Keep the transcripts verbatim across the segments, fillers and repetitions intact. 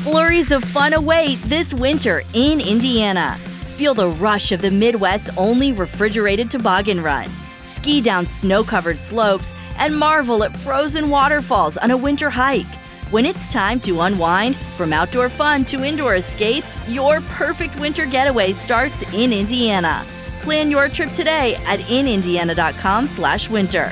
Flurries of fun await this winter in Indiana. Feel the rush of the Midwest's only refrigerated toboggan run. Ski down snow-covered slopes and marvel at frozen waterfalls on a winter hike. When it's time to unwind, from outdoor fun to indoor escapes, your perfect winter getaway starts in Indiana. Plan your trip today at in indiana dot com slash winter.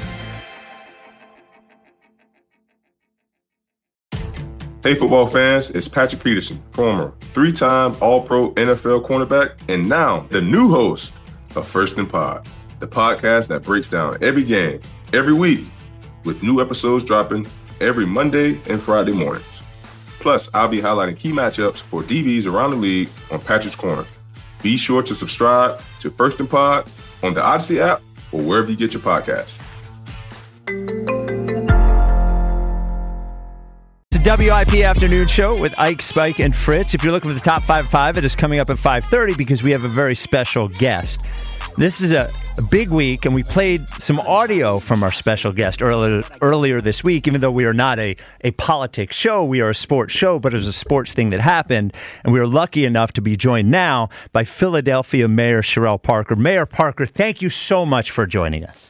Hey football fans, it's Patrick Peterson, former three-time All-Pro N F L cornerback, and now the new host of First and Pod, the podcast that breaks down every game, every week, with new episodes dropping every Monday and Friday mornings. Plus, I'll be highlighting key matchups for D Bs around the league on Patrick's Corner. Be sure to subscribe to First and Pod on the Odyssey app or wherever you get your podcasts. W I P Afternoon Show with Ike, Spike, and Fritz. If you're looking for the top five five, it is coming up at five thirty because we have a very special guest. This is a, a big week, and we played some audio from our special guest earlier earlier this week. Even though we are not a, a politics show, we are a sports show, but it was a sports thing that happened, and we are lucky enough to be joined now by Philadelphia Mayor Cherelle Parker. Mayor Parker, thank you so much for joining us.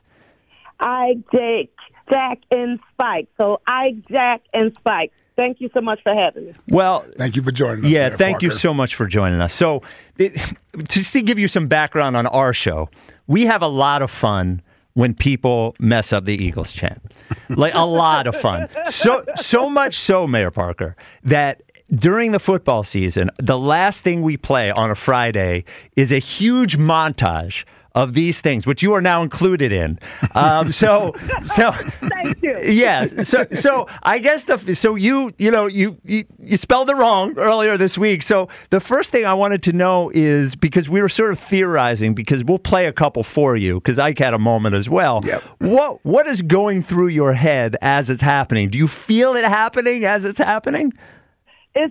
Ike, Jake, Jack, and Spike. So Ike, Jack, and Spike. Thank you so much for having me. Well, thank you for joining us. Yeah, Mayor thank Parker. you so much for joining us. So, it, just to give you some background on our show, we have a lot of fun when people mess up the Eagles chant. Like, a lot of fun. So, so much so, Mayor Parker, that during the football season, the last thing we play on a Friday is a huge montage of these things, which you are now included in. Um, so, so thank you. Yeah. So, so I guess the so you you know you, you you spelled it wrong earlier this week. So the first thing I wanted to know is, because we were sort of theorizing, because we'll play a couple for you, because Ike had a moment as well. Yep. What what is going through your head as it's happening? Do you feel it happening as it's happening? It's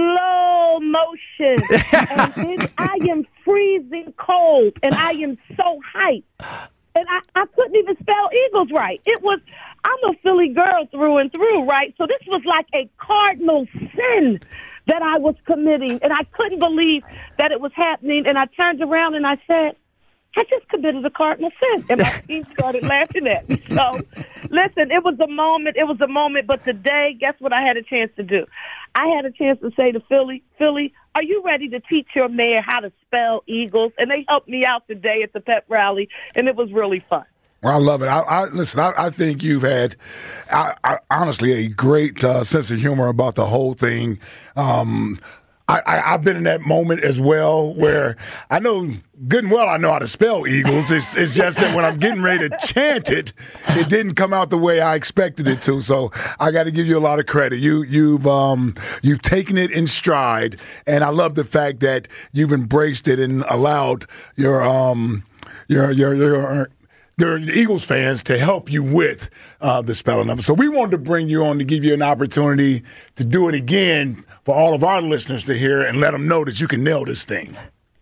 slow motion, and then I am freezing cold, and I am so hyped, and I, I couldn't even spell Eagles right. It was, I'm a Philly girl through and through, right? So this was like a cardinal sin that I was committing, and I couldn't believe that it was happening, and I turned around and I said, I just committed a cardinal sin, and my team started laughing at me. So, listen, it was a moment, it was a moment, but today, guess what I had a chance to do? I had a chance to say to Philly, Philly, are you ready to teach your mayor how to spell Eagles? And they helped me out today at the pep rally, and it was really fun. Well, I love it. I, I listen. I, I think you've had, I, I, honestly, a great uh, sense of humor about the whole thing. Um, I, I, I've been in that moment as well, where I know good and well I know how to spell Eagles. It's, it's just that when I'm getting ready to chant it, it didn't come out the way I expected it to. So I got to give you a lot of credit. You, you've um, you've taken it in stride, and I love the fact that you've embraced it and allowed your um your your your. There are Eagles fans to help you with uh, the spelling of it. So we wanted to bring you on to give you an opportunity to do it again for all of our listeners to hear and let them know that you can nail this thing.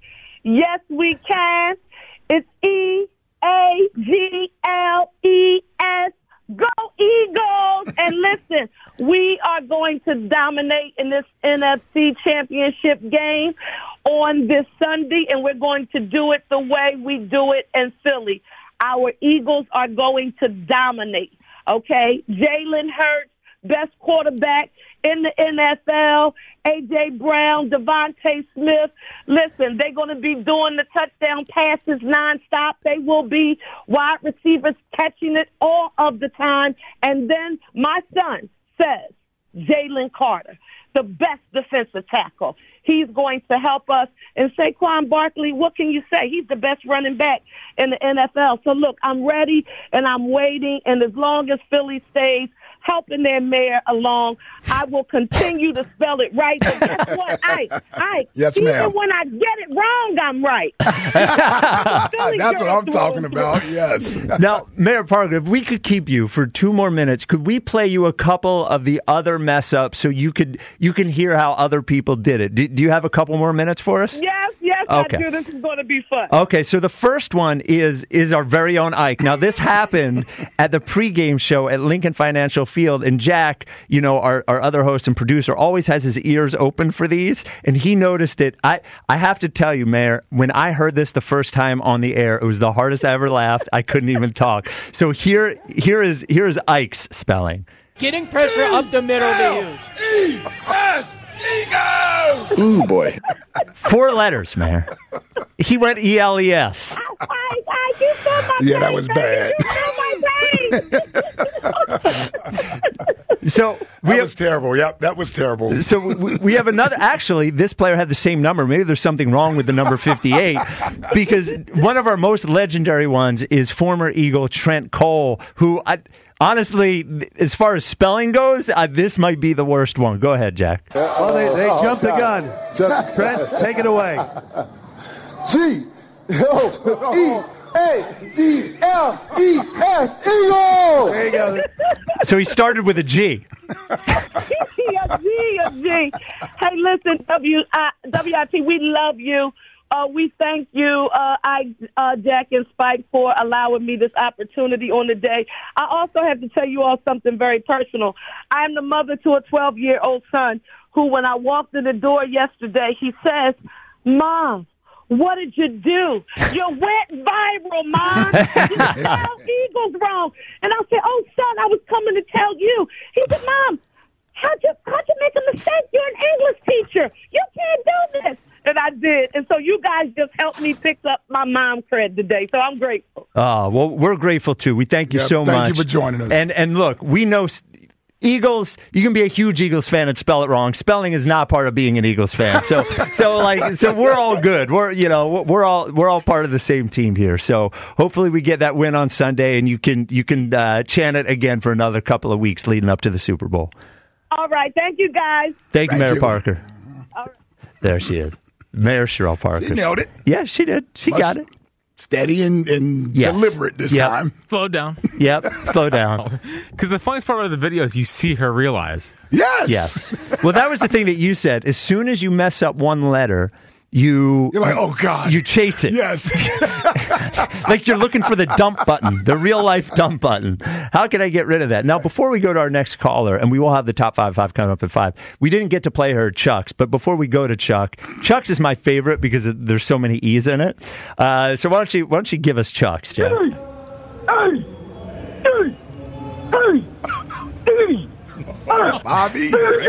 Yes, we can. It's E A G L E S. Go Eagles! And listen, we are going to dominate in this N F C Championship game on this Sunday, and we're going to do it the way we do it in Philly. Our Eagles are going to dominate, okay? Jalen Hurts, best quarterback in the N F L. A J. Brown, Devontae Smith. Listen, they're going to be doing the touchdown passes nonstop. They will be wide receivers catching it all of the time. And then my son says, Jalen Carter, the best defensive tackle. He's going to help us. And Saquon Barkley, what can you say? He's the best running back in the N F L. So, look, I'm ready and I'm waiting. And as long as Philly stays helping their mayor along, I will continue to spell it right. But guess what, Ike? Ike, yes, even ma'am. when I get it wrong, I'm right. That's what I'm talking about, yes. Now, Mayor Parker, if we could keep you for two more minutes, could we play you a couple of the other mess ups so you could you can hear how other people did it? Do, do you have a couple more minutes for us? Yes, yes, Yes, Okay. I do. This is going to be fun. Okay, so the first one is is our very own Ike. Now, this happened at the pregame show at Lincoln Financial Field, and Jack, you know, our, our other host and producer, always has his ears open for these, and he noticed it. I, I have to tell you, Mayor, when I heard this the first time on the air, it was the hardest I ever laughed. I couldn't even talk. So here here is here is Ike's spelling. Getting pressure up the middle of the huge. E S Eagles! Ooh, boy. Four letters, Mayor. He went E L E S. I, I, you saw my Yeah, that face, was baby. bad. You saw my face. So we That have, was terrible. Yep, that was terrible. So we, we have another. Actually, this player had the same number. Maybe there's something wrong with the number fifty-eight, because one of our most legendary ones is former Eagle Trent Cole, who I, honestly, as far as spelling goes, uh, this might be the worst one. Go ahead, Jack. Oh, they, they jumped the gun. Trent, take it away. G O E A G L E S Eagle. There you go. So he started with a G. a G, a G. Hey, listen, W I, W I T, we love you. Uh, we thank you, uh, I, uh, Jack and Spike, for allowing me this opportunity on the day. I also have to tell you all something very personal. I am the mother to a twelve-year-old son who, when I walked in the door yesterday, he says, Mom, what did you do? You went viral, Mom. You spelled Eagles wrong. And I said, oh, son, I was coming to tell you. He said, Mom, how'd you, how'd you make a mistake? You're an English teacher. You can't do this. And I did. And so you guys just helped me pick up my mom cred today. So I'm grateful. Oh, well, we're grateful, too. We thank you Yep, so thank much. you for joining us. And, and look, we know Eagles, you can be a huge Eagles fan and spell it wrong. Spelling is not part of being an Eagles fan. So, so like, so we're all good. We're, you know, we're all, we're all part of the same team here. So hopefully we get that win on Sunday, and you can, you can uh, chant it again for another couple of weeks leading up to the Super Bowl. All right. Thank you, guys. Thank you, Thank Mayor you. Parker. All right. There she is. Mayor Cheryl Parker. She nailed it. Yeah, she did. She Much got it. Steady and, and Yes. deliberate this Yep. time. Slow down. Yep. Slow down. Because the funniest part of the video is you see her realize. Yes. Yes. Well, that was the thing that you said. As soon as you mess up one letter, you You're like, oh, God. you chase it. Yes. Like you're looking for the dump button, the real life dump button. How can I get rid of that? Now, before we go to our next caller, and we will have the top five five coming up at five, we didn't get to play her Chuck's, but before we go to Chuck, Chuck's is my favorite because there's so many E's in it. Uh, so why don't you why don't you give us Chuck's, Jeff? Hey, hey, hey, hey. Bobby.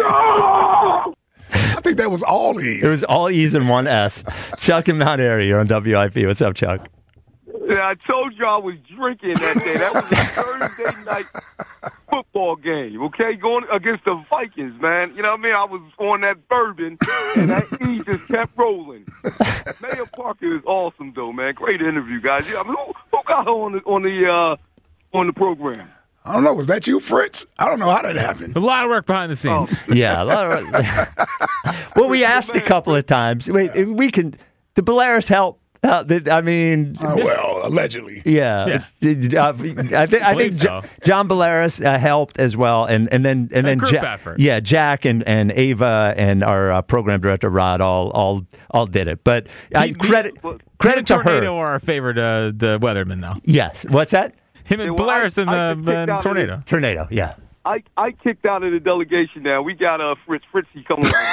I think that was all E's. It was all E's and one S. Chuck in Mount Airy, you're on W I P. What's up, Chuck? Yeah, I told you I was drinking that day. That was a Thursday night football game, okay? Going against the Vikings, man. You know what I mean? I was on that bourbon, and that E just kept rolling. Mayor Parker is awesome, though, man. Great interview, guys. Yeah, I mean, who, who got her on the on the uh, on the program? I don't know. Was that you, Fritz? I don't know how that happened. A lot of work behind the scenes. Oh. Yeah. a lot of- well, we asked a couple of times. Wait, we can. Did Belarus help? Uh, did, I mean, Uh, well, allegedly. yeah. It's- uh, I think I think believe Jo- so. John Belarus uh, helped as well, and and then and A then group Ja- effort. yeah, Jack and, and Ava and our uh, program director Rod all all all did it. But I He- credit he- credit to Tornado her. are our favorite, uh, the weatherman, though. Yes. What's that? Him and Yeah, well, Belarus I- and I the just kicked uh, out of tornado. Tornado. Yeah. I, I kicked out of the delegation now. We got uh, Fritz Fritzy coming on.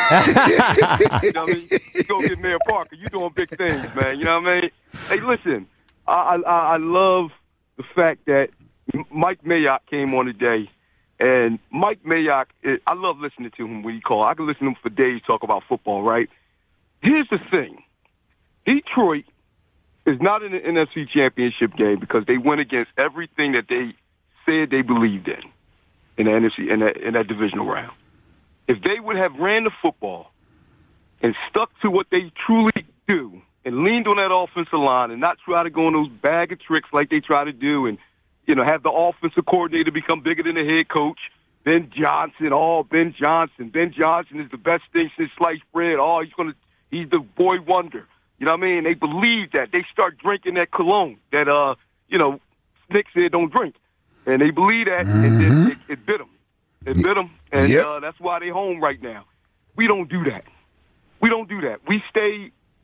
You know what I mean? You go get Mayor Parker. You doing big things, man. You know what I mean? Hey, listen, I, I, I love the fact that Mike Mayock came on today. And Mike Mayock, I love listening to him when he calls. I can listen to him for days talk about football, right? Here's the thing. Detroit is not in the N F C Championship game because they went against everything that they said they believed in in the N F C in that, in that divisional round. If they would have ran the football and stuck to what they truly do and leaned on that offensive line and not try to go on those bag of tricks like they try to do and, you know, have the offensive coordinator become bigger than the head coach, Ben Johnson, oh, Ben Johnson. Ben Johnson is the best thing since sliced bread. Oh, he's going to, he's the boy wonder. You know what I mean? They believe that. They start drinking that cologne that, uh, you know, Nick said don't drink. And they believe that, mm-hmm. and then it, it bit them. It bit them, and Yep. uh, that's why they home right now. We don't do that. We don't do that. We stay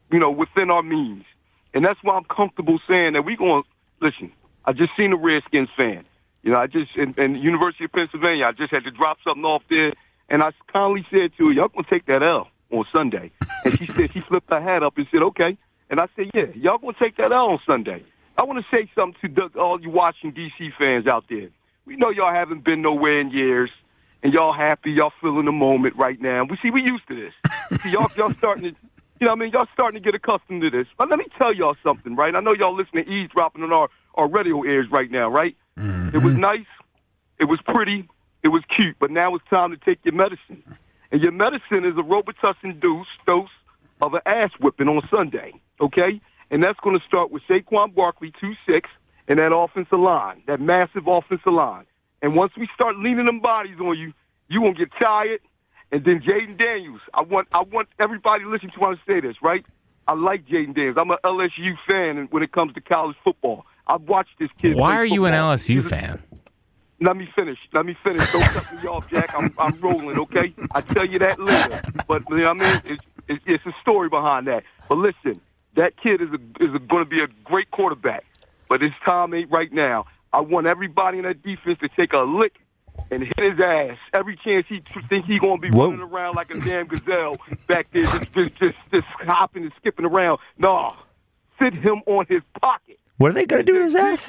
you know, within our means. And that's why I'm comfortable saying that we're going to, listen, I just seen a Redskins fan. You know, I just, in, in the University of Pennsylvania, I just had to drop something off there. And I kindly said to her, y'all going to take that L on Sunday. And she said, she flipped her hat up and said, okay. And I said, yeah, y'all going to take that L on Sunday. I want to say something to the, all you watching D C fans out there. We know y'all haven't been nowhere in years, and y'all happy, y'all feeling the moment right now. We see, we used to this. See, y'all, y'all starting to, you know what I mean, y'all starting to get accustomed to this. But let me tell y'all something, right? I know y'all listening to eavesdropping on our, our radio ears right now, right? Mm-hmm. It was nice. It was pretty. It was cute. But now it's time to take your medicine. And your medicine is a Robitussin-induced dose of an ass whipping on Sunday, okay? And that's going to start with Saquon Barkley, two six, and that offensive line, that massive offensive line. And once we start leaning them bodies on you, you're going to get tired. And then Jaden Daniels, I want I want everybody listening to want to say this, right? I like Jaden Daniels. I'm an L S U fan when it comes to college football. I've watched this kid. Why are you football. an L S U fan? Let me finish. Let me finish. Don't cut me off, Jack. I'm, I'm rolling, okay? I'll tell you that later. But, you know what I mean? It's, it's, it's a story behind that. But listen, that kid is, a, is going to be a great quarterback. But his time ain't right now. I want everybody in that defense to take a lick and hit his ass every chance he think he's going to be Whoa. running around like a damn gazelle back there just, just, just, just hopping and skipping around. No, sit him on his pocket. What are they going to do to his ass?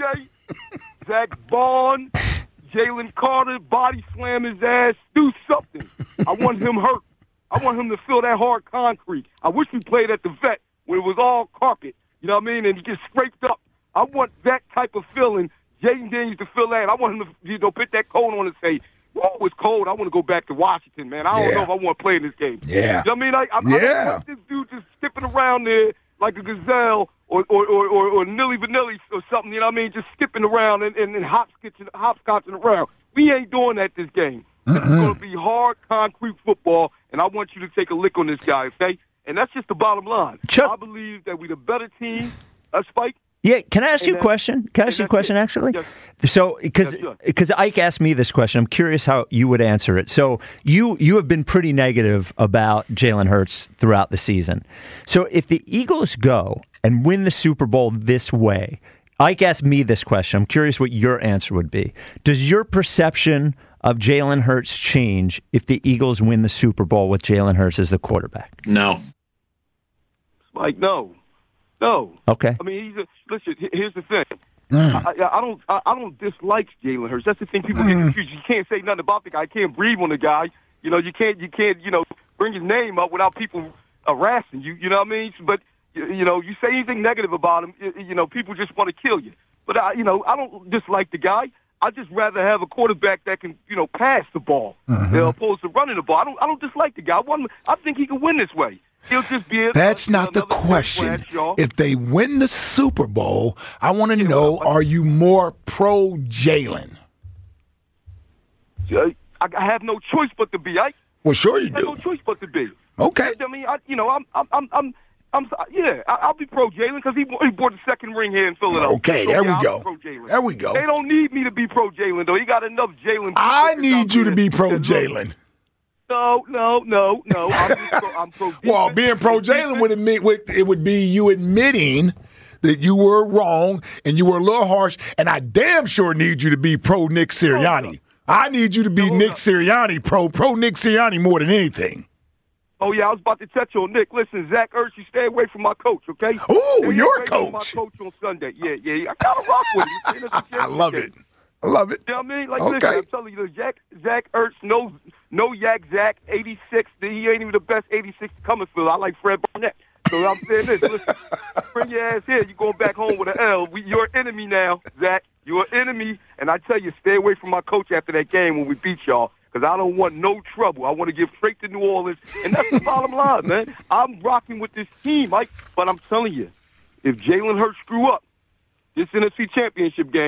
Zach Vaughn, Jalen Carter, body slam his ass, do something. I want him hurt. I want him to feel that hard concrete. I wish we played at the vet where it was all carpet, you know what I mean, and he gets scraped up. I want that type of feeling. Jaden Daniels to feel that. I want him to, you know, put that coat on and say, "Whoa, it's cold. I want to go back to Washington, man. I don't yeah. know if I want to play in this game." Yeah. You know what I mean? Like, I'm, yeah. I don't want this dude just skipping around there like a gazelle or or or, or, or Nilly Vanilli or something. You know what I mean? Just skipping around and, and, and hopscotching, hopscotching around. We ain't doing that this game. Mm-hmm. It's going to be hard, concrete football, and I want you to take a lick on this guy, okay? And that's just the bottom line. Chuck. I believe that we're the better team. Uh, Spike? Yeah, can I ask you a question? Can I ask you a question, actually? Yes. So, because because Ike asked me this question, I'm curious how you would answer it. So, you you have been pretty negative about Jalen Hurts throughout the season. So, if the Eagles go and win the Super Bowl this way, Ike asked me this question. I'm curious what your answer would be. Does your perception of Jalen Hurts change if the Eagles win the Super Bowl with Jalen Hurts as the quarterback? No. Spike, no. No. Okay. I mean, he's a, listen. Here's the thing. Mm. I, I, I don't. I, I don't dislike Jalen Hurts. That's the thing. People mm. get confused. You can't say nothing about the guy. You can't breathe on the guy. You know. You can't. You can't. You know. Bring his name up without people harassing you. You know what I mean? But you know, you say anything negative about him, you know, people just want to kill you. But I, you know, I don't dislike the guy. I just rather have a quarterback that can, you know, pass the ball mm-hmm. as opposed to running the ball. I don't. I don't dislike the guy. I, want, I think he can win this way. He'll just be. A, That's a, not the question. Flash, if they win the Super Bowl, I want to know: are you more pro Jalen? I, I have no choice but to be. I, well, sure you I have do. no choice but to be. Okay. I mean, I, you know, I'm, I'm, I'm, I'm, I'm yeah, I, I'll be pro Jalen because he, he bought the second ring here in Philadelphia. Okay, so, there yeah, we go. There we go. They don't need me to be pro Jalen though. He got enough Jalen. I need you to be pro Jalen. No, no, no, no. I'm, pro, I'm pro. Well, being pro Jalen would admit it would be you admitting that you were wrong and you were a little harsh, and I damn sure need you to be pro Nick Sirianni. I need you to be Nick Sirianni, pro pro Nick Sirianni more than anything. Oh yeah, I was about to touch on Nick. Listen, Zach Ertz, you stay away from my coach, okay? Ooh, your coach. My coach on Sunday. Yeah, yeah. I gotta rock with him. I love it. I love it. You know what I mean? Like, okay. listen, I'm telling you, Zach, Zach Ertz, no, no Yak Zach, eighty-six. He ain't even the best eighty-six coming for. I like Fred Barnett. So I'm saying this. Listen, bring your ass here. You're going back home with an L. We, you're an enemy now, Zach. You're an enemy. And I tell you, stay away from my coach after that game when we beat y'all. Because I don't want no trouble. I want to get straight to New Orleans. And that's the bottom line, man. I'm rocking with this team, Mike. But I'm telling you, if Jalen Hurts screw up this N F C Championship game,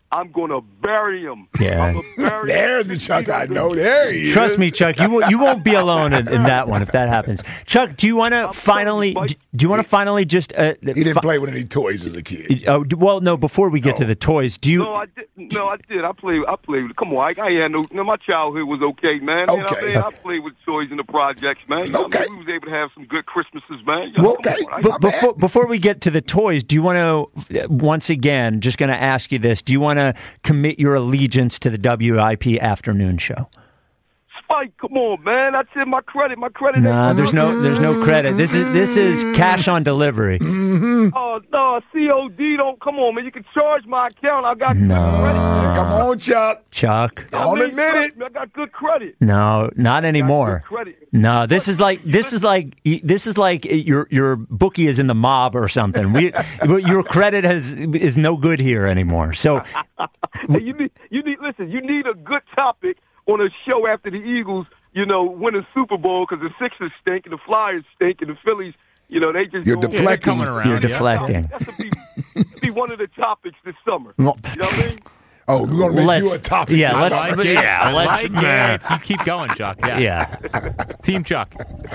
I'm going to bury him. Yeah. I'm gonna bury There's him. the Chuck I know. There he is. Trust me, Chuck. You won't- you won't be alone in, in that one if that happens. Chuck, do you want to finally? telling you, Mike. Do you want to finally just? Uh, He didn't play with any toys as a kid. Oh well, no. Before we get to the toys, do you? No, I did. No, I did. I played. I played. Come on, I, I had no. no. My childhood was okay, man. You know what I Okay. mean? I played with toys in the projects, man. You know what I Okay. mean? We was able to have some good Christmases, man. You know, Well, come okay. on, I- But before before we get to the toys, do you want to once again? Just going to ask you this: do you want to commit your allegiance to the W I P afternoon show? Spike, come on, man. That's in my credit. My credit. Nah, ain't there's no there's no credit. This is this is cash on delivery. Oh no, C O D don't. Come on, man. You can charge my account. I got No. good credit. Man. Come on, Chuck. Chuck. I Don't mean, admit trust it. me, I got good credit. No, not anymore. Good credit. No, this is like this is like this is like your your bookie is in the mob or something. We your credit has is no good here anymore. So Hey, you need, you need. Listen, you need a good topic on a show after the Eagles, you know, win a Super Bowl because the Sixers stink and the Flyers stink and the Phillies, you know, they just You're go- deflecting. coming around. you're yeah. deflecting. That's to be, be one of the topics this summer. You know what I mean? Oh, we're gonna make Let's- you a topic. yeah, this let's- summer. Yeah, I let's- like it. You keep going, Chuck. Yes. Yeah. Team Chuck.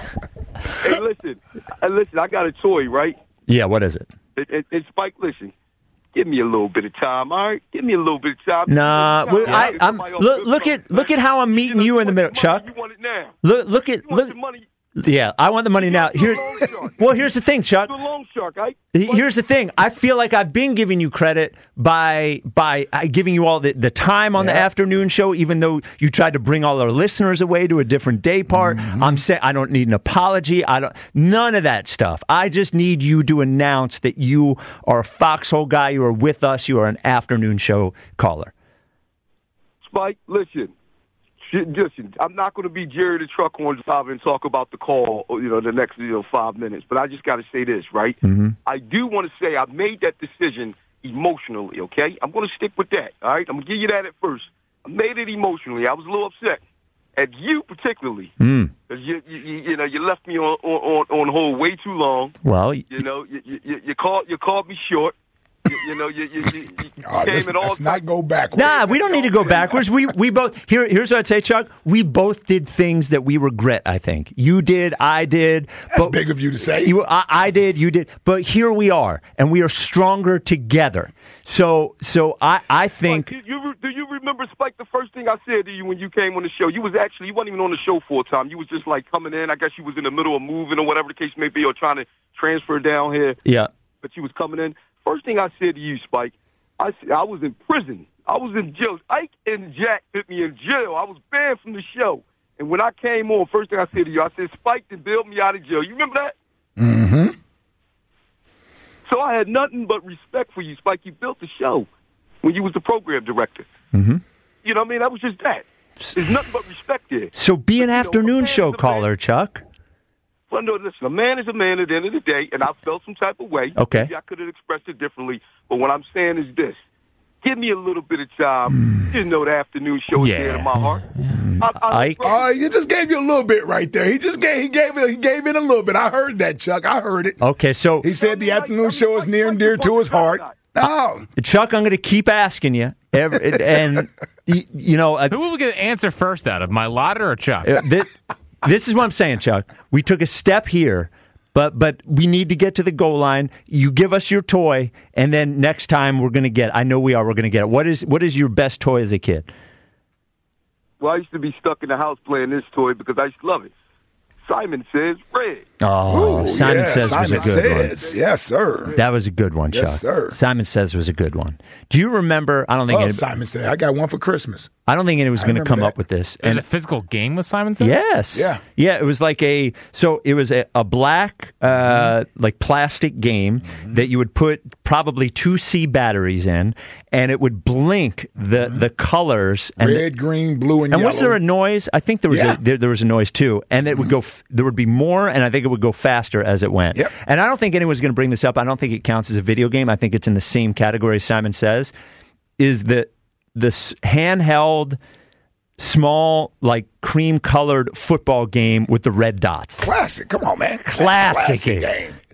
Hey, listen, hey, listen. I got a toy, right? Yeah, what is it? And, and, and Spike, listen. Give me a little bit of time, all right? Give me a little bit of time. Nah, Give me a well, little I, time. I'm Somebody else look good look stuff, at look man. at how I'm meeting you in the want middle, the Chuck. money, You want it now. Look look at You want look. the money. Yeah, I want the money now. Here, well, here's the thing, Chuck. The loan shark, right? Here's the thing. I feel like I've been giving you credit by by uh, giving you all the, the time on the Yeah. afternoon show, even though you tried to bring all our listeners away to a different day part. Mm-hmm. I'm saying I don't need an apology. I don't none of that stuff. I just need you to announce that you are a foxhole guy. You are with us. You are an afternoon show caller. Spike, listen. Shit, Listen, I'm not going to be Jerry the truck horn driver and talk about the call, you know, the next, you know, five minutes. But I just got to say this, right? Mm-hmm. I do want to say I made that decision emotionally. Okay, I'm going to stick with that. All right, I'm going to give you that at first. I made it emotionally. I was a little upset at you particularly Mm. because you, you, you, you know, you left me on on on hold way too long. Well, You know, you you, you called you called me short. You, you know, you you, you, you Oh, came let's, in all let's not go backwards. Nah, we don't need to go backwards. We we both here. Here's what I'd say, Chuck. We both did things that we regret. I think you did. I did. That's but big of you to say. You, I, I did. You did. But here we are, and we are stronger together. So so I I think. Spike, you, you, do you remember, Spike, the first thing I said to you when you came on the show? You was actually, you wasn't even on the show full time. You was just like coming in. I guess you was in the middle of moving or whatever the case may be, or trying to transfer down here. Yeah. But you was coming in. First thing I said to you, Spike, I said, I was in prison. I was in jail. Ike and Jack put me in jail. I was banned from the show. And when I came on, first thing I said to you, I said, Spike then bailed me out of jail. You remember that? Mm-hmm. So I had nothing but respect for you, Spike. You built the show when you was the program director. Mm-hmm. You know what I mean? That was just that. There's nothing but respect there. So be an But, you know, a afternoon man show is a caller, man. Chuck. Well, no, listen, a man is a man at the end of the day, and I felt some type of way. Okay. Maybe I could have expressed it differently, but what I'm saying is this. Give me a little bit of time. You know the afternoon show is Yeah. dear to my heart. I, I, Ike? Uh, he just gave you a little bit right there. He just gave he gave it he gave it a little bit. I heard that, Chuck. I heard it. Okay, so He said the afternoon show is near and dear to his heart. No. Chuck, I'm going to keep asking you, every, and y- you know. Uh, Who will we get an answer first out of, my lot or Chuck? Uh, this, this is what I'm saying, Chuck. We took a step here, but but we need to get to the goal line. You give us your toy, and then next time we're going to get. I know we are. We're going to get it. What is what is your best toy as a kid? Well, I used to be stuck in the house playing this toy because I used to love it. Simon Says Red. Oh, Ooh, Simon yeah, Says Simon was a good Says. Yes, sir. one. That was a good one, Chuck. Yes, sir. Simon Says was a good one. Do you remember? I don't think. Oh, Any, Simon said, I got one for Christmas. I don't think anyone was I going to remember come that. up with this. Is And it a physical game with Simon Says? yes, Yeah. yeah. It was like a so it was a, a black uh, Mm-hmm. like plastic game that you would put probably two C batteries in, and it would blink the the colors and Red, green, blue, and, And yellow. was there a noise? I think there was Yeah. a, there, there was a noise too, and it would go. F- there would be more, and I think it would go faster as it went. Yep. And I don't think anyone's going to bring this up. I don't think it counts as a video game. I think it's in the same category. Simon Says, is the this handheld, small, like cream colored football game with the red dots. Classic. Come on, man. That's a Classic classic game. game.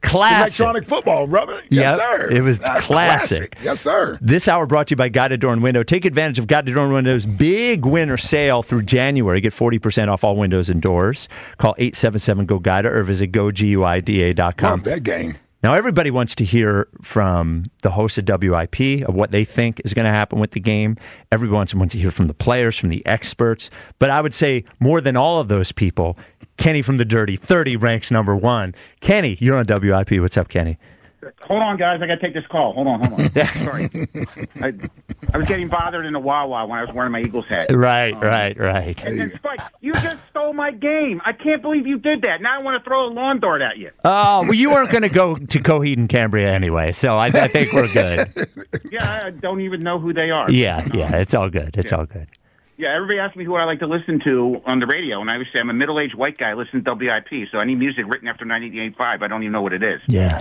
classic. Electronic football, brother. Yes, Yep, sir. it was That's classic. Yes, sir. This hour brought to you by Guided Door and Window. Take advantage of Guided Door and Window's big winter sale through January. Get forty percent off all windows and doors. Call eight seven seven, G O, GUIDA or visit go guida dot com. Love that game. Now, everybody wants to hear from the hosts of W I P of what they think is going to happen with the game. Everyone wants to hear from the players, from the experts. But I would say more than all of those people, Kenny from the Dirty thirty ranks number one. Kenny, you're on W I P. What's up, Kenny? Hold on, guys. I got to take this call. Hold on, hold on. Sorry. I, I was getting bothered in the Wawa when I was wearing my Eagles hat. Right, Um, right, right. And then Spike, you just stole my game. I can't believe you did that. Now I want to throw a lawn dart at you. Oh, well, you weren't going to go to Coheed and Cambria anyway, so I, I think we're good. Yeah, I don't even know who they are. Yeah, yeah, it's all good. It's all good. Yeah, everybody asks me who I like to listen to on the radio, and I always say I'm a middle-aged white guy listening to W I P, so any music written after ninety-eight point five, I don't even know what it is. Yeah.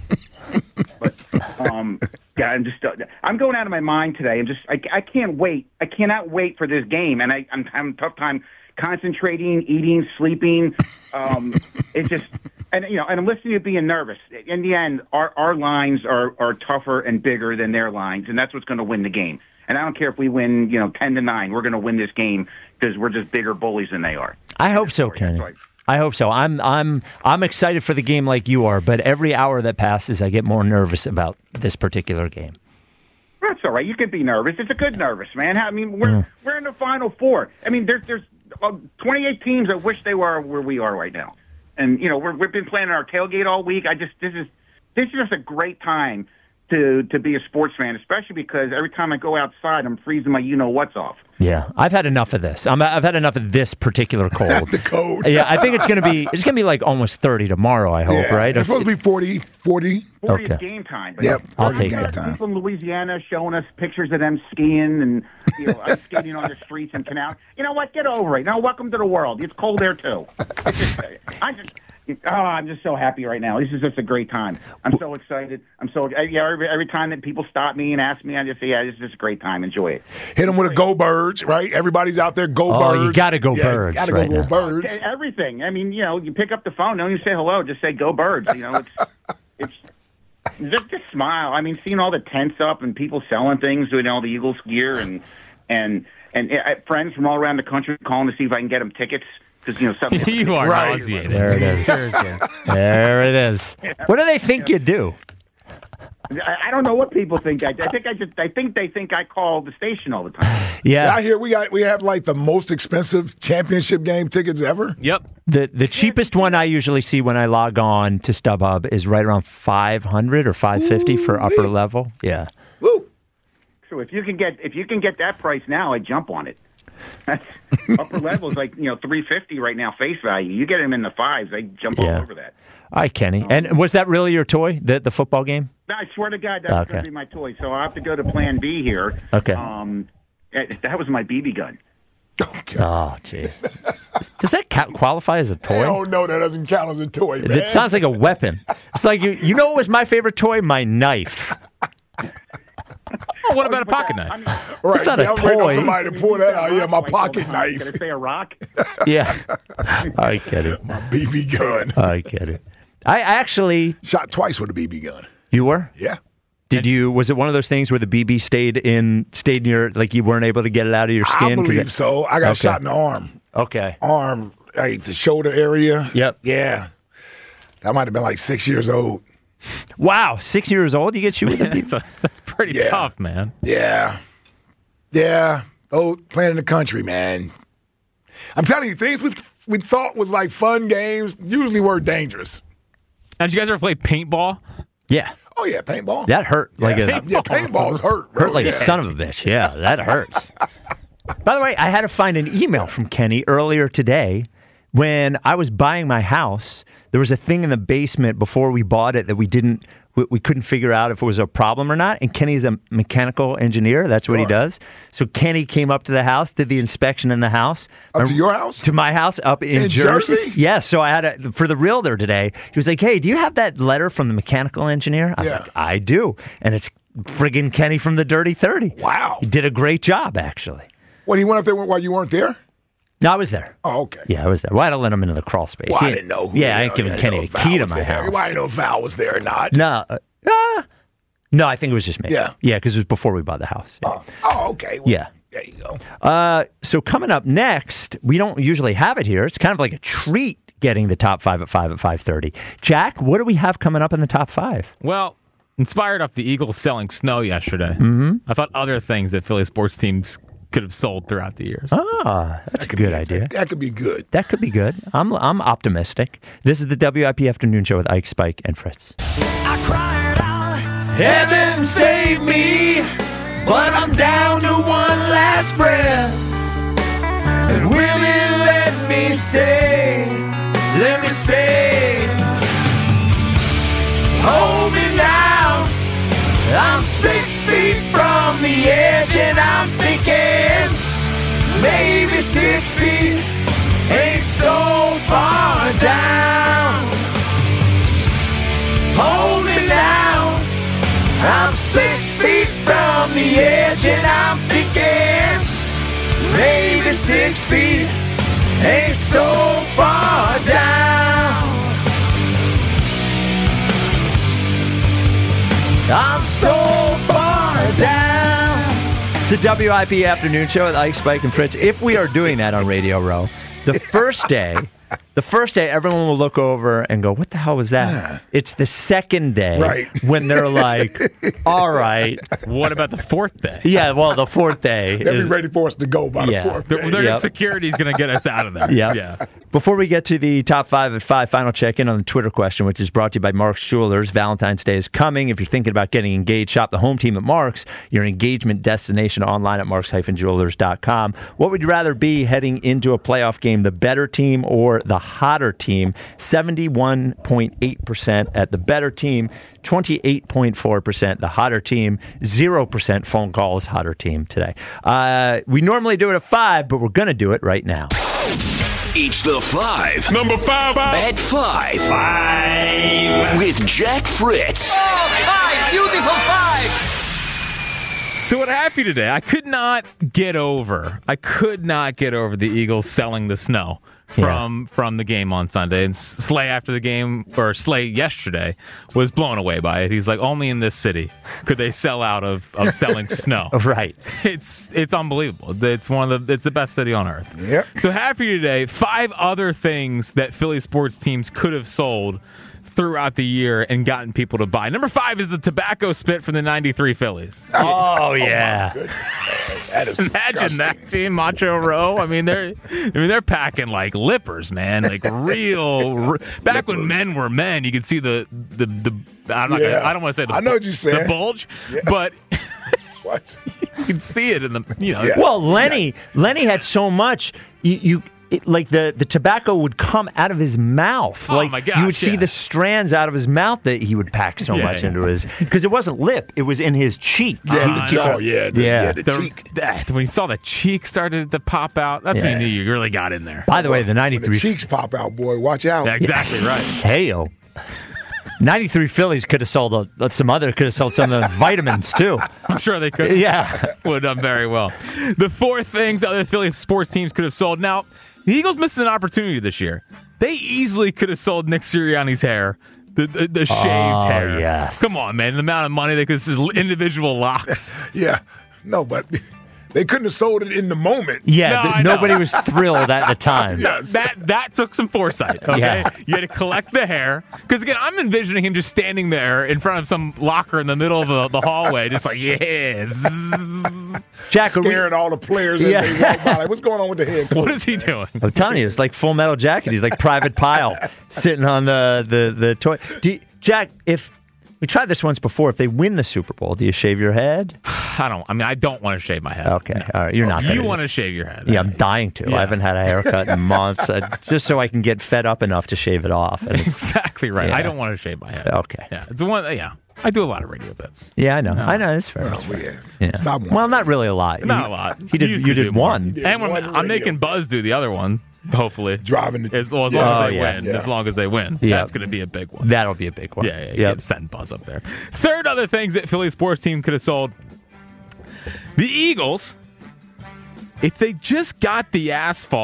But um, yeah, I'm just uh, I'm going out of my mind today. I'm just I, I can't wait. I cannot wait for this game, and I, I'm having a tough time concentrating, eating, sleeping. Um, it's just and you know, and I'm listening to you being nervous. In the end, our our lines are are tougher and bigger than their lines, and that's what's going to win the game. And I don't care if we win, you know, ten to nine. We're going to win this game because we're just bigger bullies than they are. I hope so, Kenny. I hope so. I'm I'm I'm excited for the game like you are, but every hour that passes, I get more nervous about this particular game. That's all right. You can be nervous. It's a good nervous, man. I mean, we're Mm. we're in the Final Four. I mean, there's there's uh, twenty-eight teams that wish they were where we are right now, and you know we're, we've been planning our tailgate all week. I just this is this is just a great time to to be a sports fan, especially because every time I go outside, I'm freezing my you know what's off. Yeah, I've had enough of this. I'm, I've had enough of this particular cold. The cold. Yeah, I think it's gonna be it's gonna be like almost thirty tomorrow. I hope, Yeah, right? It's supposed to be forty, forty. forty Okay. is game time. But Yep, I'll we're take gonna it. have People in Louisiana showing us pictures of them skiing and you know ice skating on the streets and canal. You know what? Get over it. Now, welcome to the world. It's cold there too. It's just, I just. Oh, I'm just so happy right now. This is just a great time. I'm so excited. I'm so yeah. Every, every time that people stop me and ask me, I just say, "Yeah, this is just a great time. Enjoy it." Hit them with a Go Birds, right? Everybody's out there. Go Oh, Birds. you gotta go Yes, Birds Gotta right go now. Birds. Okay, everything. I mean, you know, you pick up the phone, don't even say hello. Just say "Go Birds." You know, it's it's just, just smile. I mean, seeing all the tents up and people selling things, doing all the Eagles gear, and and and uh, friends from all around the country calling to see if I can get them tickets. Because you know something. You are Right. nauseated. There it is. There it is. What do they think you do? I, I don't know what people think. I, I think I just. I think they think I call the station all the time. Yeah, I hear we got we have like the most expensive championship game tickets ever. Yep. the the cheapest one I usually see when I log on to StubHub is right around five hundred or five fifty for upper level. Yeah. Woo. So if you can get if you can get that price now, I jump on it. That's, upper level is like you know three fifty right now face value. You get them in the fives, I jump Yeah. all over that. All right, Kenny. And was that really your toy, the the football game? No, I swear to God, that's Okay. going to be my toy. So I have to go to Plan B here. Okay. Um, eh, that was my B B gun. Oh, jeez. Does that ca- qualify as a toy? Oh no, that doesn't count as a toy, man. It sounds like a weapon. It's like you. You know what was my favorite toy? My knife. Oh, what about a pocket knife? I mean, right. It's not yeah, a I was waiting on toy. somebody to pull that out. Yeah, my rock pocket all the time. knife, Did I say a rock? Yeah. I get it. my B B gun. I get it. I actually. Shot twice with a B B gun. You were? Yeah. Did you? Was it one of those things where the B B stayed in, stayed in your, like you weren't able to get it out of your skin? I 'Cause believe it- so. I got Okay. shot in the arm. Okay. Arm, like the shoulder area. Yep. Yeah. That might have been like six years old. Wow, six years old, you get shot with a B B? That's, that's pretty Yeah. tough, man. Yeah. Yeah. Oh, playing in the country, man. I'm telling you, things we we thought was like fun games usually were dangerous. Now, did you guys ever play paintball? Yeah. Oh yeah, paintball. That hurt like yeah, a yeah, paintballs hurt. Bro. hurt like yeah. a son of a bitch. Yeah, that hurts. By the way, I had to find an email from Kenny earlier today when I was buying my house. There was a thing in the basement before we bought it that we didn't, we, we couldn't figure out if it was a problem or not. And Kenny's a mechanical engineer. That's what he does. So Kenny came up to the house, did the inspection in the house. Up to your house? To my house up in, In Jersey. Jersey? Yes. So I had a, for the realtor today, he was like, hey, do you have that letter from the mechanical engineer? I was Yeah. like, I do. And it's friggin' Kenny from the Dirty thirty. Wow. He did a great job, actually. What, he went up there while you weren't there? No, I was there. Oh, okay. Yeah, I was there. Why did I let him into the crawl space? Well, He- I didn't know. Who Yeah, I you ain't know, giving I didn't Kenny know a if Val key to was my there. house. Well, I didn't know if Val was there or not. No. uh, ah. No, I think it was just me. Yeah. Yeah, because it was before we bought the house. Yeah. Oh, oh, okay. Well, Yeah. There you go. Uh, so coming up next, we don't usually have it here. It's kind of like a treat getting the top five at five at five thirty. Jack, what do we have coming up in the top five? Well, inspired off the Eagles selling snow yesterday, mm-hmm. I thought other things that Philly sports teams could have sold throughout the years. Ah, that's That a could good be- idea. That, that could be good. That could be good. I'm I'm optimistic. This is the W I P Afternoon Show with Ike, Spike, and Fritz. I cried out, heaven save me, but I'm down to one last breath. And will it let me say, let me say, hold me now. I'm six feet from the edge and I'm thinking maybe six feet ain't so far down. Hold me now. I'm six feet from the edge and I'm thinking maybe six feet ain't so far down. I'm so far down. It's the W I P Afternoon Show with Ike, Spike, and Fritz. If we are doing that on Radio Row, the first day, the first day, everyone will look over and go, "What the hell was that?" Yeah. It's the second day Right. when they're like, "All right, What about the fourth day? yeah." Well, the fourth day They'll is be ready for us to go by Yeah. the fourth They're, day. they're- Yep. Security's going to get us out of there. Yeah. Yeah. Before we get to the top five at five, final check in on the Twitter question, which is brought to you by Mark's Jewelers. Valentine's Day is coming. If you're thinking about getting engaged, shop the home team at Mark's, your engagement destination online at marks dash jewelers dot com. What would you rather be heading into a playoff game, the better team or the hotter team? seventy-one point eight percent at the better team, twenty-eight point four percent the hotter team, zero percent phone calls hotter team today. Uh, we normally do it at five, but we're going to do it right now. It's the five. Number five. At five. Five. With Jack Fritz. Oh, five, beautiful five. So what happened today? I could not get over. I could not get over the Eagles selling the snow from yeah. from the game on Sunday. And Slay after the game, or Slay yesterday, was blown away by it. He's like, only in this city could they sell out of, of selling snow. Right. It's it's unbelievable. It's one of the it's the best city on earth. Yep. So happy today. Five other things that Philly sports teams could have sold throughout the year and gotten people to buy. Number five is the tobacco spit from the ninety-three Phillies. Oh, yeah. Oh, that is Imagine disgusting. that team, Macho Row. I mean, they're I mean they're packing like lippers, man. Like real. Back when men were men, you could see the the the. I'm not. Yeah. Gonna, I don't want to say the. I know what you're saying. The bulge, Yeah. but What? you can see it in the. You know. Yeah. Well, Lenny, Lenny had so much. You, you it, like the, the tobacco would come out of his mouth. Oh, like my gosh, you would see yeah. the strands out of his mouth that he would pack so Yeah, much yeah. into his, because it wasn't lip, it was in his cheek. Yeah, He the would jaw, keep- yeah, the, Yeah. yeah, the The- cheek. that- when you saw the cheek started to pop out, that's when Yeah. you knew you really got in there. By the way, the When the ninety-three cheeks pop out, boy, watch out. Yeah, exactly right. Hail. ninety-three Phillies could have sold a, some other, could have sold some of the vitamins too. I'm sure they could. Yeah. Would have done very well. The four things other Philly sports teams could have sold. Now, the Eagles missed an opportunity this year. They easily could have sold Nick Sirianni's hair. The, the, the shaved Oh, hair. yes. Come on, man. The amount of money they could individual locks. Yeah. No, but they couldn't have sold it in the moment. Yeah, No, th- I know. nobody was thrilled at the time. Yes. That that took some foresight. Okay, Yeah. you had to collect the hair because again, I'm envisioning him just standing there in front of some locker in the middle of the, the hallway, just like yes. Jack, are we- Scaring all the players as Yeah. they walk by. Like, what's going on with the head coach? What is he doing? I'm telling you, it's like Full Metal Jacket. He's like Private Pile sitting on the the the toy. Do you, Jack, if we tried this once before, if they win the Super Bowl, do you shave your head? I don't. I mean, I don't want to shave my head. Okay, all right, you're not. You gonna- want to shave your head? Yeah, I'm dying to. Yeah. I haven't had a haircut in months, uh, just so I can get fed up enough to shave it off. And it's, Exactly right. Yeah. I don't want to shave my head. Okay. Yeah, it's the one. Yeah, I do a lot of radio bits. yeah, I know. I know. It's fair. Oh, yes. Yeah. Stop Well, not really a lot. Not You- a lot. He did. used You to did do more. one. did And when one I'm radio making Buzz do the other one, hopefully Driving the as, well, as long Yeah. as Oh, they yeah. win. Yeah. As long as they win, Yeah. that's going to be a big one. That'll be a big one. Yeah, yeah, you Yep. can send Buzz up there. Third other things that Philly sports team could have sold. The Eagles, if they just got the asphalt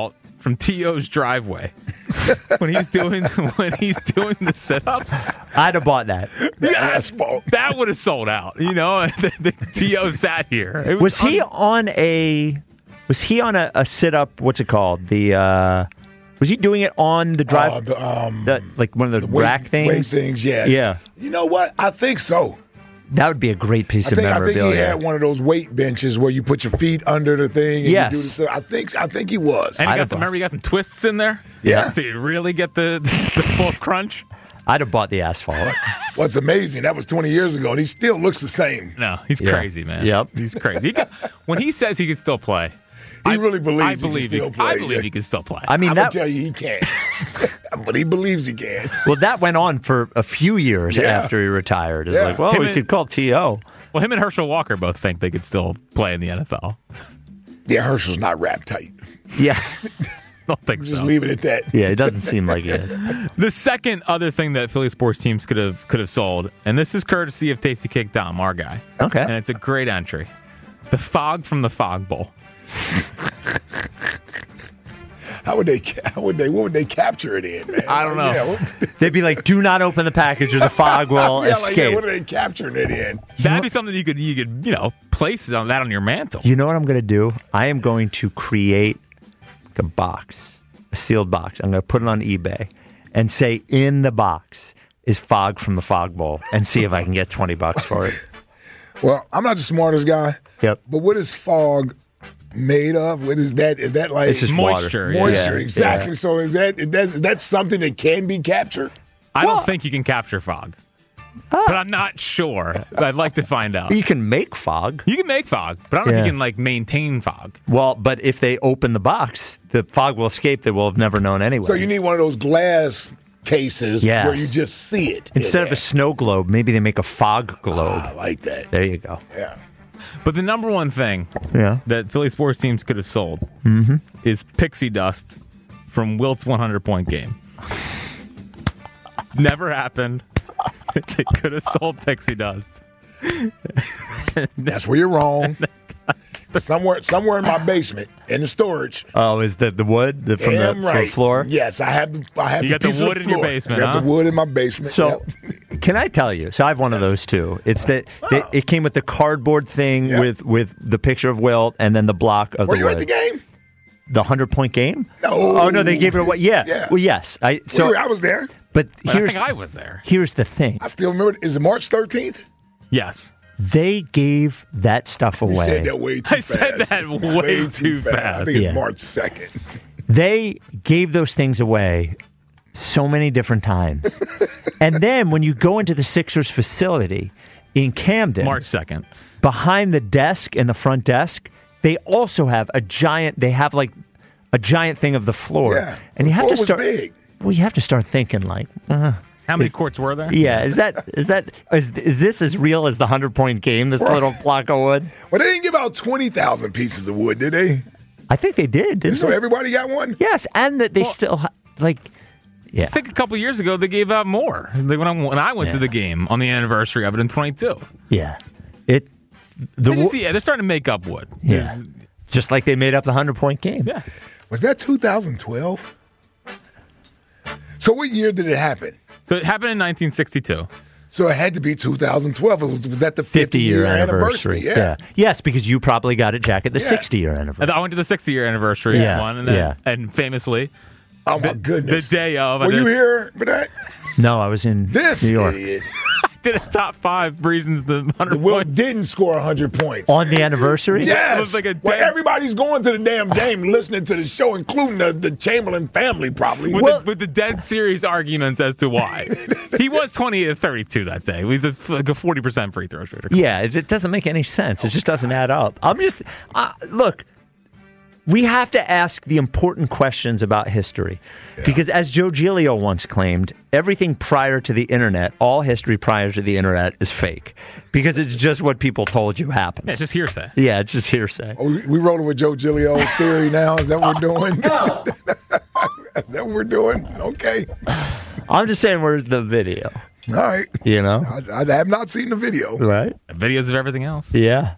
from T O's driveway when he's doing when he's doing the sit-ups. I'd have bought that. The asphalt. That would have sold out. You know, the, the T O sat here. It Was, was he un- on a? Was he on a, a sit-up? What's it called? The. Uh, was he doing it on the drive? Uh, the, um, the, like one of the, the weight, rack things. weight things, yeah. Yeah. You know what? I think so. That would be a great piece I of think, I think memorabilia. he had one of those weight benches where you put your feet under the thing. And Yes. You do the, I think. I think he was. And you I'd got have some, bought- remember, you got some twists in there. Yeah. So you really get the the full crunch. I'd have bought the asphalt. What's amazing? That was twenty years ago, and he still looks the same. No, he's Yeah. crazy, man. Yep. He's crazy. He can, when he says he can still play, He I, really believes I he can believe still play, I believe yeah. he can still play. I mean, I'm that. gonna tell you, he can't. But he believes he can. Well, that went on for a few years Yeah. after he retired. It's Yeah. like, well, Him we and- could call T O. Well, him and Herschel Walker both think they could still play in the N F L. Yeah, Herschel's not wrap tight. Yeah. Don't think Just so. leave it at that. Yeah, it doesn't seem like it is. The second other thing that Philly sports teams could have could have sold, and this is courtesy of Tasty Cake Dom, our guy. Okay. And it's a great entry. The fog from the Fog Bowl. How would they? How would they? What would they capture it in, man? I don't know. Yeah, what, They'd be like, do not open the package or the fog will yeah, like, escape. yeah, what are they capturing it in? That'd be something you could you could you know place on that on your mantle. You know what I'm going to do? I am going to create like a box, a sealed box. I'm going to put it on eBay and say in the box is fog from the Fog Bowl and see if I can get twenty bucks for it. Well, I'm not the smartest guy. Yep. But what is fog made of? What is that? Is that like It's just moisture, water. yeah. moisture? Yeah, Exactly. yeah. So is that is that, is that something that can be captured? I Well- don't think you can capture fog, but I'm not sure. I'd like to find out. You can make fog. You can make fog, but I don't know if Yeah. you can like maintain fog. Well, but if they open the box, the fog will escape. They will have never known anyway. So you need one of those glass cases Yes. where you just see it. Instead in of a snow globe, maybe they make a fog globe. there. I like that. There you go. Yeah. But the number one thing Yeah. that Philly sports teams could have sold Mm-hmm. is pixie dust from Wilt's one hundred point game. Never happened. They could have sold pixie dust. That's where you're wrong. somewhere, somewhere in my basement, in the storage. Oh, is the the wood the, from the Damn from right. floor? Yes, I have the. I have You the got the piece of wood in your floor. basement, I got huh? the wood in my basement. So, Yep. can I tell you? So I have one of those too. It's that it, it came with the cardboard thing Yeah. with with the picture of Wilt and then the block of Were the you wood. at the game? The hundred point game? No. Oh no, they gave it away. Yeah. Yeah. Well, yes. I So so I was there. but But I here's think I was there. here's the thing. I still remember. Is it March thirteenth? Yes. They gave that stuff You away. said that way too I fast. said that way too I fast. think it's Yeah. March second. They gave those things away so many different times. And then when you go into the Sixers facility in Camden, March second. behind the desk in the front desk, they also have a giant, they have like a giant thing of the floor. Yeah. And you have The to floor was start big. Well, you have to start thinking like, uh, How many Is- courts were there? yeah, is that is that is, is this as real as the hundred point game? This little block of wood. Well, they didn't give out twenty thousand pieces of wood, did they? I think they did. Didn't So they? everybody got one. Yes, and that they Well- still ha- like, yeah. I think a couple years ago they gave out more. Like when I, when I went to Yeah. the game on the anniversary of it in twenty-two. Yeah, it. The They just- wo- yeah, they're starting to make up wood. yeah, just like they made up the hundred point game. Yeah. Was that two thousand twelve? So what year did it happen? So it happened in nineteen sixty-two. So it had to be two thousand twelve. It was was that the fifty year fifty-year anniversary. Yeah. Yes, because you probably got it, Jack, at the Yeah. sixty year anniversary. I went to the sixty year anniversary Yeah. one, and then, Yeah. and famously Oh my the, goodness! the day of, I Were did, you here for that? No, I was in This New York idiot. did a top five reasons the The hundred Will point. didn't score one hundred points. on the anniversary. Yes. It was like a Well, damn- everybody's going to the damn game, listening to the show, including the, the Chamberlain family, probably. With, Well- the, with the dead serious arguments as to why he was twenty-eight of thirty-two that day. He was a, like a forty percent free throw shooter. Yeah, it, it doesn't make any sense. It just doesn't add up. I'm just uh, look. We have to ask the important questions about history. Because as Joe Giglio once claimed, everything prior to the internet, all history prior to the internet is fake. Because it's just what people told you happened. Yeah, it's just hearsay. Yeah, it's just hearsay. Oh, we, we rolling with Joe Giglio's theory now? Is that what we're doing? Is that what we're doing? Okay. I'm just saying, where's the video? All right. You know? I, I have not seen the video. Right? Videos of everything else. Yeah.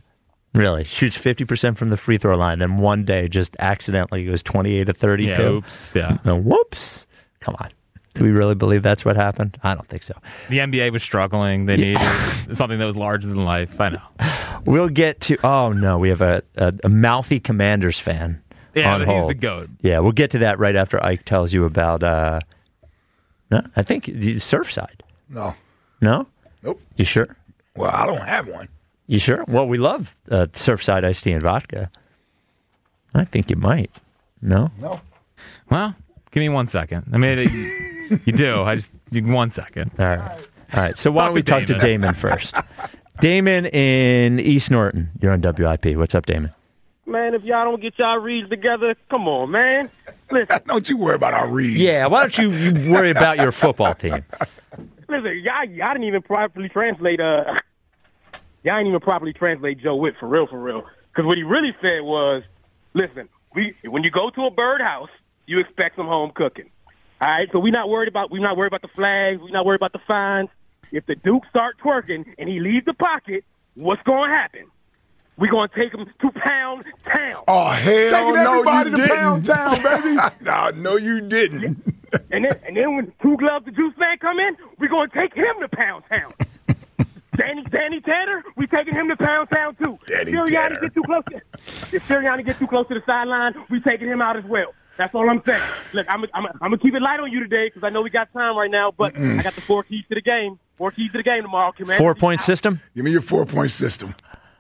Really? Shoots fifty percent from the free throw line, and one day just accidentally goes twenty-eight to thirty-two. Yeah, oops. Yeah. No, whoops. Come on. Do we really believe that's what happened? I don't think so. The N B A was struggling. They Yeah. needed something that was larger than life. I know. We'll get to, oh no, we have a, a, a mouthy Commanders fan. Yeah, on but he's hold. the GOAT. Yeah, we'll get to that right after Ike tells you about, uh, no, I think the Surfside. No. No? Nope. You sure? Well, I don't have one. You sure? Well, we love uh, Surfside iced tea and vodka. I think you might. No? No. Well, give me one second. I mean, you, you do. I just need one second. All right. All right. So why don't we talk to Damon. Damon first? Damon in East Norton. You're on W I P. What's up, Damon? Man, if y'all don't get y'all reads together, come on, man. Listen, Don't you worry about our reads. Yeah, why don't you, you worry about your football team? listen, y'all, y'all didn't even properly translate. Uh, y'all didn't even properly translate Joe Witt for real, for real. Because what he really said was, listen, we when you go to a birdhouse, you expect some home cooking. All right, so we're not worried about we're not worried about the flags. We're not worried about the fines. If the Duke start twerking and he leaves the pocket, what's going to happen? We're going to take him to Pound Town. Oh, hell Taking no, everybody you to didn't. Pound Town, baby. no, no, you didn't. And then, and then when Two Gloves the Juice Man come in, we're going to take him to Pound Town. Danny Danny Tanner, we taking him to Pound Town, too. Danny if Sirianni Tanner. get too close to, if Sirianni get too close to the sideline, we taking him out as well. That's all I'm saying. Look, I'm I'm, I'm going to keep it light on you today because I know we got time right now, but Mm-mm. I got the four keys to the game. Four keys to the game tomorrow, Commander. Four-point system? Give me your four-point system.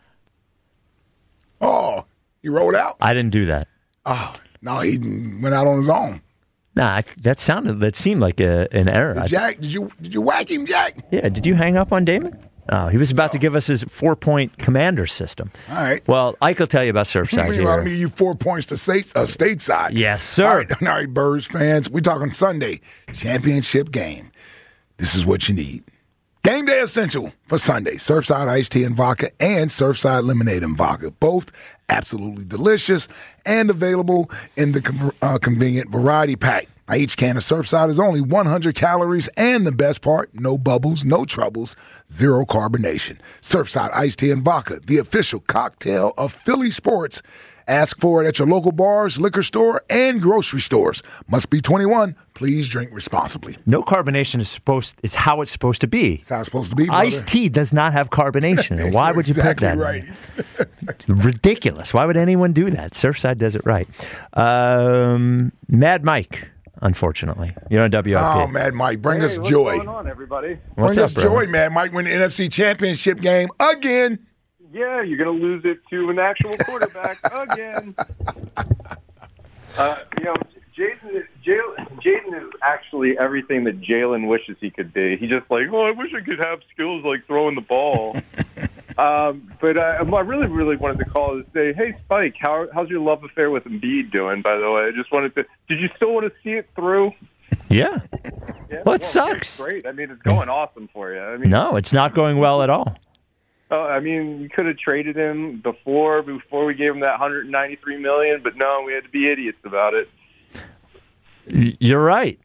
Oh, he rolled out? I didn't do that. Oh, no, he went out on his own. Nah, I, that sounded, that seemed like a, an error. Did I- Jack, did you did you whack him, Jack? yeah, did you hang up on Damon? Oh, he was about to give us his four-point commander system. All right. Well, Ike will tell you about Surfside Meanwhile, let me here. give you four points to state, uh, stateside. Yes, sir. All right, all right, Birds fans. We're talking Sunday championship game. This is what you need. Game day essential for Sunday. Surfside iced tea and vodka and Surfside lemonade and vodka. Both absolutely delicious and available in the con- uh, convenient variety pack. Now, each can of Surfside is only one hundred calories, and the best part, no bubbles, no troubles, zero carbonation. Surfside iced tea and vodka, the official cocktail of Philly sports. Ask for it at your local bars, liquor store, and grocery stores. Must be twenty-one. Please drink responsibly. No carbonation is supposed is how it's supposed to be. That's how it's supposed to be, brother. Iced tea does not have carbonation. And why You're would you exactly put that right. in? Ridiculous. Why would anyone do that? Surfside does it right. Um, Mad Mike, unfortunately. You're on W I P. Oh, Mad Mike, bring Hey, us what's joy. going on, everybody? What's bring up, us brother? joy, Mad Mike. Win the N F C Championship game again. Yeah, you're going to lose it to an actual quarterback again. Uh, you know, Jason is, Jalen, Jaden is actually everything that Jalen wishes he could be. He just like, oh, I wish I could have skills like throwing the ball. um, but uh, I really, really wanted to call to say, hey, Spike, how, how's your love affair with Embiid doing, by the way? I just wanted to, did you still want to see it through? Yeah. Yeah, Well, it sucks. Great. I mean, it's going awesome for you. I mean, No, it's not going well at all. Uh, I mean, you could have traded him before, before we gave him that one hundred ninety-three million dollars, but no, we had to be idiots about it. Y- You're right.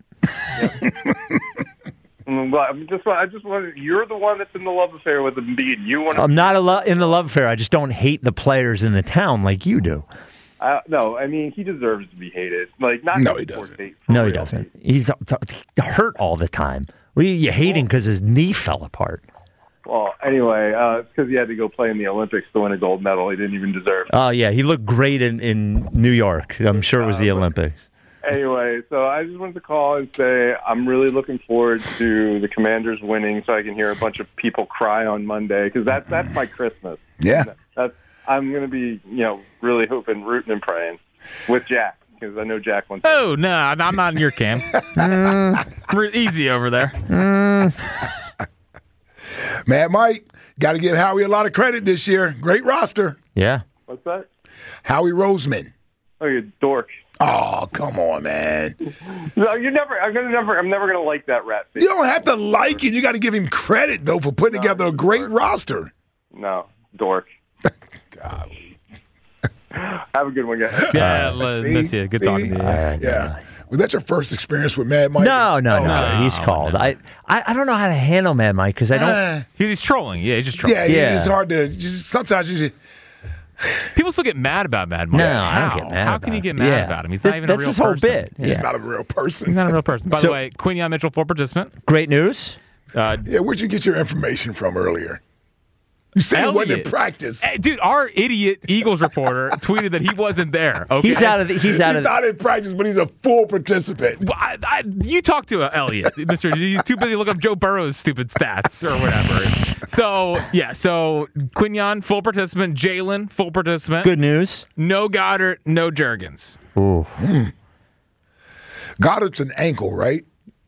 Mm, well, I'm just, I just wanted, you're the one that's in the love affair with Embiid. You want to? I'm not a lo- in the love affair. I just don't hate the players in the town like you do. Uh, no, I mean, he deserves to be hated. Like, not No, just he for doesn't. State, for No, he real. doesn't. He's hurt all the time. Well, you hating because his knee fell apart. Well, anyway, uh, it's because he had to go play in the Olympics to win a gold medal. He didn't even deserve. Oh, yeah. He looked great in, in New York. I'm sure it was the Olympics. Anyway, so I just wanted to call and say I'm really looking forward to the Commanders winning, so I can hear a bunch of people cry on Monday because that's that's my Christmas. Yeah, that's I'm going to be you know really hoping, rooting, and praying with Jack because I know Jack wants. Oh, no, I'm not in your camp. Mm, we're easy over there. Mad Mike, got to give Howie a lot of credit this year. Great roster. Yeah. What's that? Howie Roseman. Oh, you dork. Oh, come on, man. No, you're never. I'm gonna never. I'm never gonna like that rat face. You don't have to like it. You got to give him credit, though, for putting together a great roster. No, dork. Golly. Have a good one, guys. Yeah, Uh, let's see? miss you. Good See? talking to you. Yeah. Was that your first experience with Mad Mike? No, no, Oh, no. okay. He's called. I, I, I don't know how to handle Mad Mike because I don't. Uh, He's trolling. Yeah, he's just trolling. yeah, Yeah. it's hard to. Just, sometimes you just. People still get mad about Mad Martin. No, I don't How? get mad How about can you it. get mad Yeah. about him? He's This- not even a that's real his whole person. bit. He's Yeah. not a real person. He's not a real person. By So- the way, Quinion Mitchell, full participant. Great news. Uh, Yeah, where'd you get your information from earlier? You said he wasn't in Elliot. practice. Hey, dude, our idiot Eagles reporter tweeted that he wasn't there. Okay? He's out of the, he's out He's of not in practice, but he's a full participant. Well, I, I, you talk to uh, Elliot, Mister He's too busy looking up Joe Burrow's stupid stats or whatever. So yeah, so Quinion full participant, Jalen full participant. Good news. No Goddard, no Jurgens. Ooh. Mm. Goddard's an ankle, right?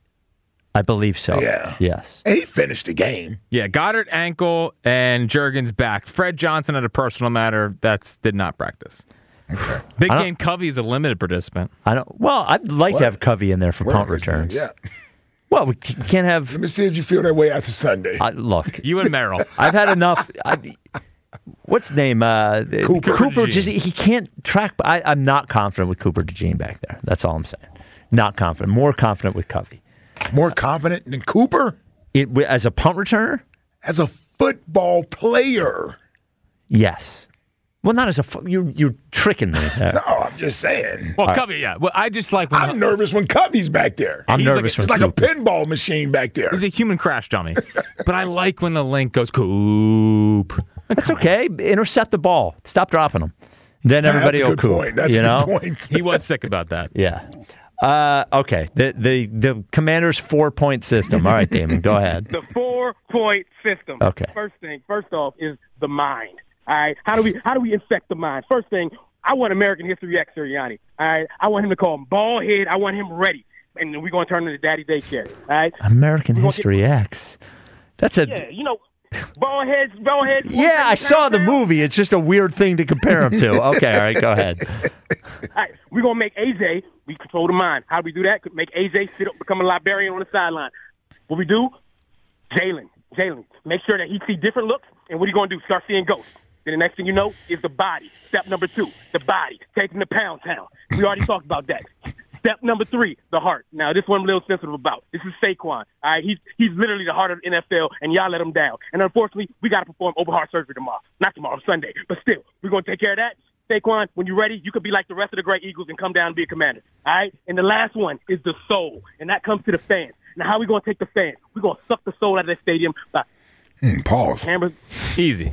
I believe so. Yeah. Yes. And he finished the game. Yeah, Goddard ankle and Jurgens back. Fred Johnson, at a personal matter, that's did not practice. Okay. Big I don't- game Covey is a limited participant. I don't. Well, I'd like What? to have Covey in there for Where punt is he? returns. Yeah. Well, we c- can't have. Let me see if you feel that way after Sunday. Uh, look, You and Merrill. I've had enough. I, what's his name? Uh, Cooper. Cooper. DeJean. Just, he can't track. I, I'm not confident with Cooper DeJean back there. That's all I'm saying. Not confident. More confident with Covey. More confident than Cooper? It, as a punt returner? As a football player. Yes. Well, not as a. fu- You, you're tricking me. there. No, I'm just saying. Well, Covey, yeah. Well, I just like when I'm nervous when Covey's back there. I'm He's like nervous a- It's when like a Cooper- pinball machine back there. he's a human crash dummy. But I like when the link goes Coop. That's okay. Intercept the ball. Stop dropping them. Then everybody That's a will good cool. point. That's you a know? good point. He was sick about that. Yeah. Uh, okay. The the the Commander's four point system. All right, Damon, go ahead. The four-point system. Okay. First thing, first off, is the mind. All right. How do we how do we infect the mind? First thing, I want American History X Sirianni. All right. I want him to call him ball head. I want him ready, and then we're gonna turn him into Daddy Daycare. All right. American We're gonna History X. That's a. Yeah, you know, ball heads, ball heads. Yeah, I saw the movie. It's just a weird thing to compare them to. Okay, all right, go ahead. All right, we're gonna make A J. We control the mind. How do we do that? Make A J sit up, become a librarian on the sideline. What we do? Jalen, Jalen, make sure that he see different looks. And what are you gonna do? Start seeing ghosts. Then the next thing you know is the body. Step number two, the body. Take him to Pound Town. We already talked about that. Step number three, the heart. Now, this one I'm a little sensitive about. This is Saquon. All right, he's he's literally the heart of the N F L, and y'all let him down. And unfortunately, we got to perform open heart surgery tomorrow. Not tomorrow, Sunday. But still, we're going to take care of that. Saquon, when you're ready, you could be like the rest of the great Eagles and come down and be a Commander. All right? And the last one is the soul, and that comes to the fans. Now, how are we going to take the fans? We're going to suck the soul out of that stadium by Mm, pause. cameras. Easy.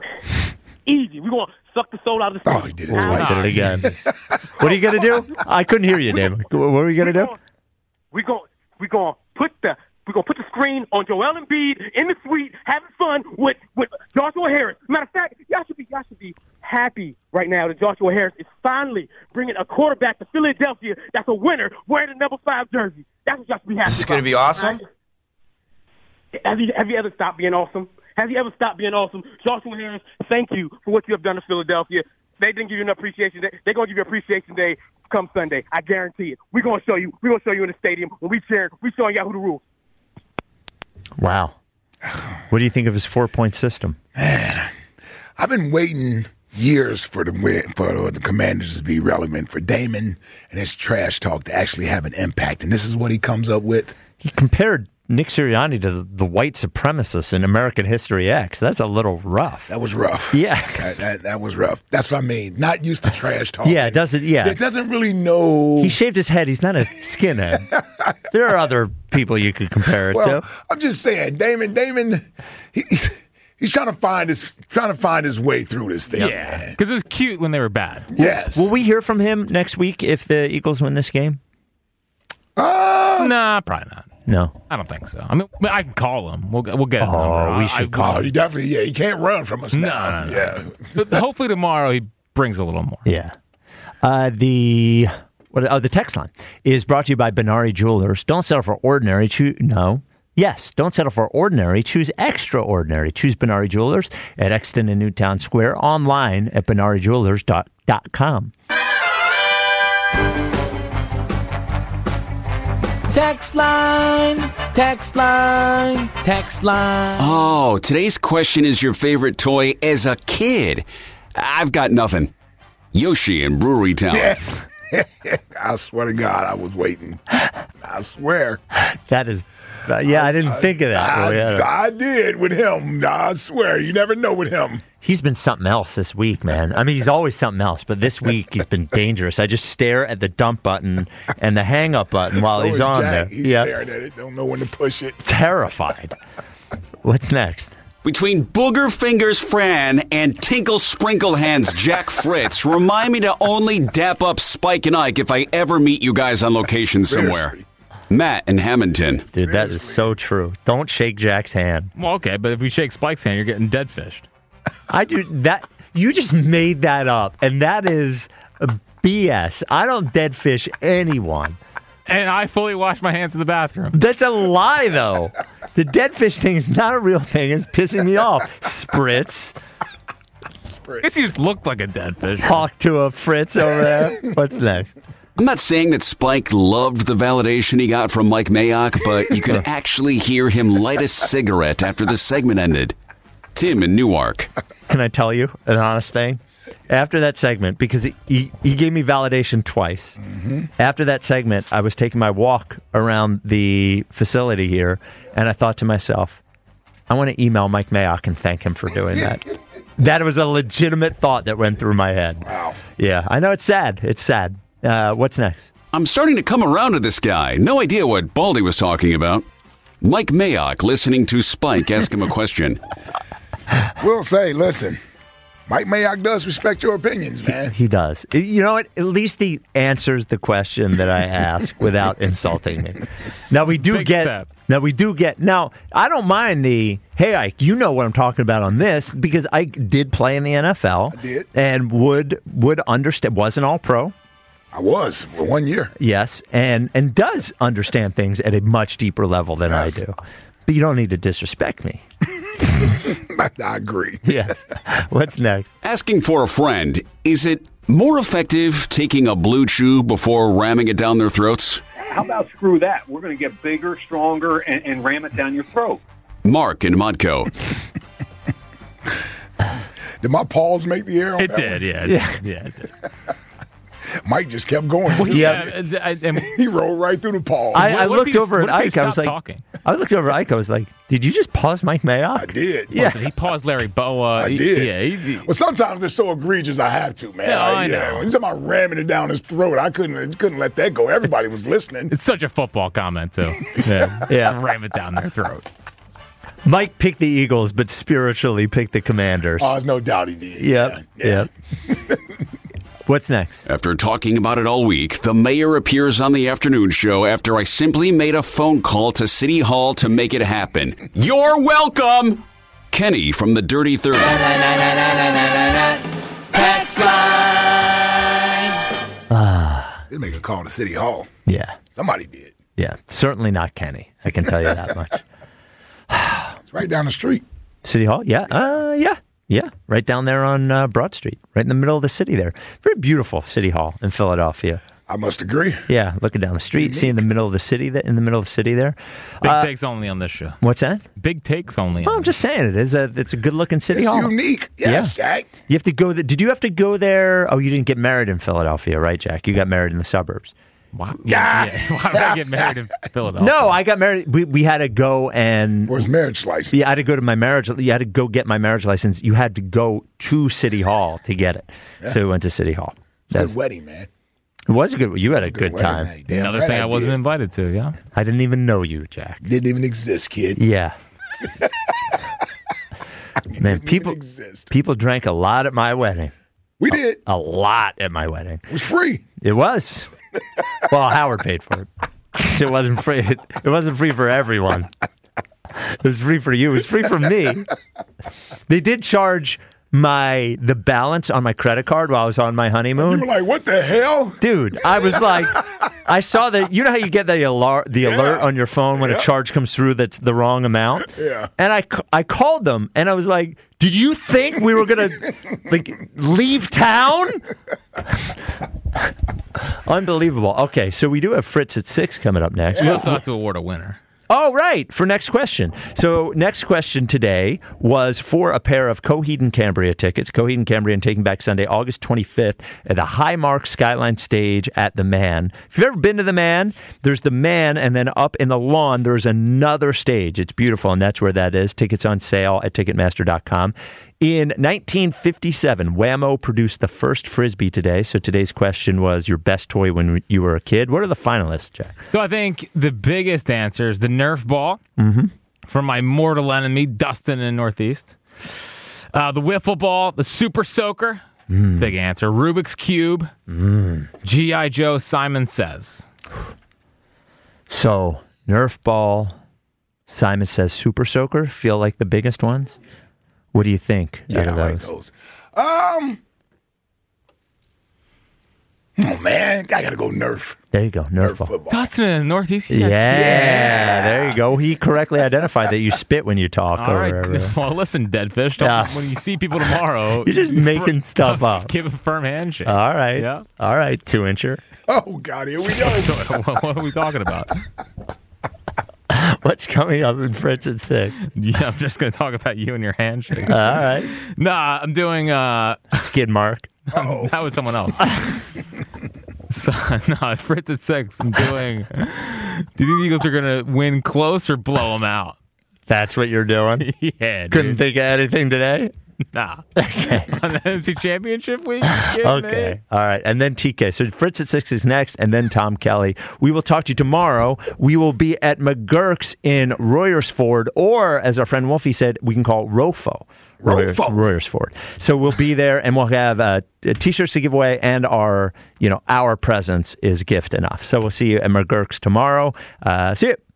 Easy. We're going to suck the soul out of the Oh, stadium. he did it Oh, twice. I did it again. What are you going to do? I couldn't hear you, Damon. What were you going to do? We're going we gonna put the we're gonna put the screen on Joel Embiid in the suite, having fun with, with Joshua Harris. Matter of fact, y'all should be y'all should be happy right now that Joshua Harris is finally bringing a quarterback to Philadelphia that's a winner wearing the number five jersey. That's what y'all should be happy. This is about. gonna be awesome. Have you have you ever stopped being awesome? Have you ever stopped being awesome? Joshua Harris, thank you for what you have done to Philadelphia. They didn't give you an appreciation day. They're gonna give you appreciation day come Sunday. I guarantee it. We're gonna show you. We're gonna show you in the stadium when we cheer. We showing y'all who the rules. Wow. What do you think of his four point system? Man, I've been waiting years for the for the Commanders to be relevant, for Damon and his trash talk to actually have an impact, and this is what he comes up with. He compared Nick Sirianni to the white supremacists in American History X. That's a little rough. That was rough. Yeah. That, that, that was rough. That's what I mean. Not used to trash talk. Yeah, it doesn't. Yeah, It doesn't really know. He shaved his head. He's not a skinhead. There are other people you could compare it Well, to. I'm just saying, Damon. Damon, he, he's, he's trying to find his trying to find his way through this thing. Yeah, because it was cute when they were bad. Yes. Will we hear from him next week if the Eagles win this game? Uh, Nah, probably not. No. I don't think so. I mean, I can call him. We'll we'll get his Oh, number. we I- should I- call Oh, he definitely. Yeah, he can't run from us No, now. no, no. Yeah. So hopefully tomorrow he brings a little more. Yeah. Uh, the what? Oh, the text line is brought to you by Benari Jewelers. Don't settle for ordinary. Choose no. Yes, don't settle for ordinary. Choose extraordinary. Choose Benari Jewelers at Exton and Newtown Square. Online at benari jewelers dot com. Text line, text line, text line. Oh, today's question is your favorite toy as a kid. I've got nothing. Yoshi in Brewery Town. Yeah. I swear to God, I was waiting. I swear. That is, uh, yeah, I, I didn't I, think of that. I, I, I, I did with him. I swear, you never know with him. He's been something else this week, man. I mean, he's always something else, but this week he's been dangerous. I just stare at the dump button and the hang up button while so he's is on Jack. there. He's yep. staring at it, don't know when to push it. Terrified. What's next? Between Booger Fingers Fran and Tinkle Sprinkle Hands Jack Fritz, remind me to only dap up Spike and Ike if I ever meet you guys on location somewhere. Seriously. Matt in Hamilton. Dude, Seriously. that is so true. Don't shake Jack's hand. Well, okay, but if we shake Spike's hand, you're getting dead fished. I do that. You just made that up, and that is B S. I don't dead fish anyone. And I fully wash my hands in the bathroom. That's a lie, though. The dead fish thing is not a real thing. It's pissing me off. Spritz. I guess you just looked like a dead fish. Talk to a Fritz over there. What's next? I'm not saying that Spike loved the validation he got from Mike Mayock, but you could actually hear him light a cigarette after the segment ended. Tim in Newark. Can I tell you an honest thing? After that segment, because he, he, he gave me validation twice. Mm-hmm. After that segment, I was taking my walk around the facility here, and I thought to myself, I want to email Mike Mayock and thank him for doing that. That was a legitimate thought that went through my head. Wow. Yeah, I know it's sad. It's sad. Uh, what's next? I'm starting to come around to this guy. No idea what Baldy was talking about. Mike Mayock listening to Spike ask him a question. We'll say, listen, Mike Mayock does respect your opinions, man. He does. You know what? At least he answers the question that I ask without insulting me. Now we do Big get. step. Now we do get. Now I don't mind the. Hey, Ike, you know what I'm talking about on this because Ike did play in the N F L. I did, and would would understand. Wasn't all pro. I was for one year. Yes, and and does understand things at a much deeper level than yes. I do. But you don't need to disrespect me. I agree. Yes. What's next? Asking for a friend. Is it more effective taking a Blue Chew before ramming it down their throats? How about screw that? We're going to get bigger, stronger, and, and ram it down your throat. Mark in Modco. Did my paws make the air on It that did, one? yeah. It Yeah. did, yeah, it did. Mike just kept going. Too. Yeah. I, I, and He rolled right through the paws. I, I What if looked he- over what at if he Ike. I was stopped like, talking? I looked over at Ike. I was like, did you just pause Mike Mayock? I did. Yeah. Listen, he paused Larry Boa. I He- did. Yeah, he, he- Well, sometimes they're so egregious I have to, man. Yeah, Like, I know. Yeah, when you're talking about ramming it down his throat, I couldn't couldn't let that go. Everybody was listening. it's such a football comment, too. Yeah. Yeah. Ram it down their throat. Mike picked the Eagles, but spiritually picked the Commanders. Oh, there's no doubt he did. Yep. Yeah. Yep. What's next? After talking about it all week, the mayor appears on the afternoon show after I simply made a phone call to City Hall to make it happen. You're welcome! Kenny from the Dirty thirty. Text line. Ah, They make a call to City Hall. yeah. Somebody did. Yeah. Certainly not Kenny. I can tell you that much. It's right down the street. City Hall? Yeah. Uh, yeah. Yeah. Right down there on uh, Broad Street, right in the middle of the city there. Very beautiful City Hall in Philadelphia. I must agree. Yeah. Looking down the street, seeing the middle of the city, th- in the middle of the city there. Big Uh, takes only on this show. What's that? Big takes only. Well, on I'm just saying it is a it's a good looking City It's Hall. unique. Yes, Jack. You have to go. Th- Did you have to go there? Oh, you didn't get married in Philadelphia, right, Jack? You got married in the suburbs. Wow. Yeah. yeah. Why would I get married in Philadelphia? No, I got married. We we had to go and. Where's marriage license? Yeah, I had to go to my marriage. You had to go get my marriage license. You had to go to City Hall to get it. Yeah. So we went to City Hall. It's a good wedding, man. It was a good. You had a good, wedding, time. man. Damn Another right thing I, I wasn't did. invited to, yeah. I didn't even know you, Jack. Didn't even exist, kid. Yeah. Man, people exist. people drank a lot at my wedding. We did. A lot at my wedding. It was free. It was. Well, Howard paid for it. It wasn't free. It, it wasn't free for everyone. It was free for you. It was free for me. They did charge my the balance on my credit card while I was on my honeymoon. You were like, what the hell? Dude, I was like, I saw that. You know how you get the alert, the Yeah. alert on your phone when Yeah. a charge comes through that's the wrong amount. Yeah. And I, c- I called them and I was like, "Did you think we were gonna like leave town?" Unbelievable. Okay, so we do have Fritz at six coming up next. We Well, also have to award a winner. Oh, right, for next question. So next question today was for a pair of Coheed and Cambria tickets. Coheed and Cambria and Taking Back Sunday, August twenty-fifth at the Highmark Skyline Stage at the Man. If you've ever been to the Man, there's the Man, and then up in the lawn, there's another stage. It's beautiful, and that's where that is. Tickets on sale at Ticketmaster dot com. In nineteen fifty-seven, Wham-O produced the first Frisbee today. So today's question was your best toy when you were a kid. What are the finalists, Jack? So I think the biggest answer is the Nerf ball Mm-hmm. from my mortal enemy, Dustin in Northeast. Uh, the wiffle ball, the Super Soaker, Mm. big answer. Rubik's Cube, Mm. G I. Joe, Simon Says. So Nerf ball, Simon Says, Super Soaker feel like the biggest ones. What do you think? Yeah, out of I like those. Um, oh man, I gotta go Nerf. There you go, Nerf, ball. football. Dustin in Northeast. Yeah, you guys- there you go. He correctly identified that you spit when you talk. All or right. whatever. Well, listen, Deadfish. Don't, Yeah. When you see people tomorrow, You're just you making fir- stuff up. Give a firm handshake. All right. Yeah. All right, two incher. Oh God, here we go. what, what are we talking about? What's coming up in Fritz at six? Yeah, I'm just going to talk about you and your handshake. All right. Nah, I'm doing uh, skid mark. That was someone else. So, no, Fritz at six. I'm doing. Do you think the Eagles are going to win close or blow them out? That's what you're doing? Yeah, dude. Couldn't think of anything today? Nah. Okay. On the N F C Championship week? You kidding Okay. me? All right. And then T K. So Fritz at six is next, and then Tom Kelly. We will talk to you tomorrow. We will be at McGurk's in Royersford, or as our friend Wolfie said, we can call Rofo. Royers, Royersford. So we'll be there, and we'll have uh, T-shirts to give away, and our, you know, our presence is gift enough. So we'll see you at McGurk's tomorrow. Uh, see you.